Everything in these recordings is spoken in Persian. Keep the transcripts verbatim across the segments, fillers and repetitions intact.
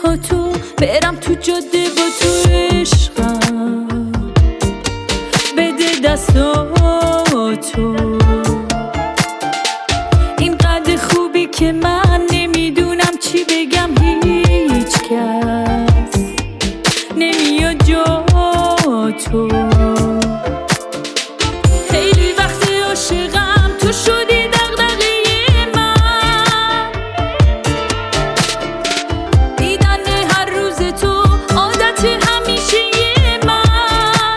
با تو، برم تو جاده با تو عشقم، بده دستاتو. اینقدر خوبی که من نمیدونم چی بگم، هیچ کس نمیاد جا تو. خیلی وقت عاشقم تو شدی دغدغه من، دیدن هر روز تو عادت همیشه من.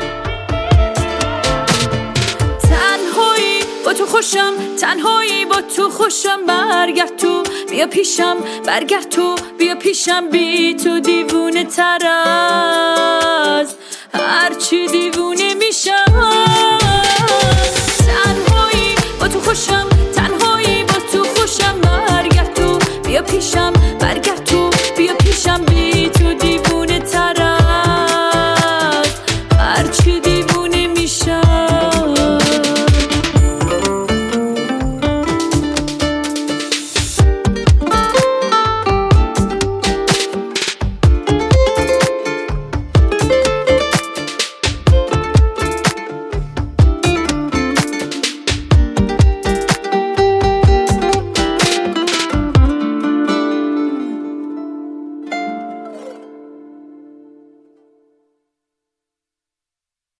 تنهایی با تو خوشم، تنهایی با تو خوشم. برگرد تو بیا پیشم، برگرد تو بیا پیشم. بی تو دیوونه تر از هرچی دیوونه میشم. تنهایی با تو خوشم، تنهایی با تو خوشم. برگرد تو بیا پیشم، برگرد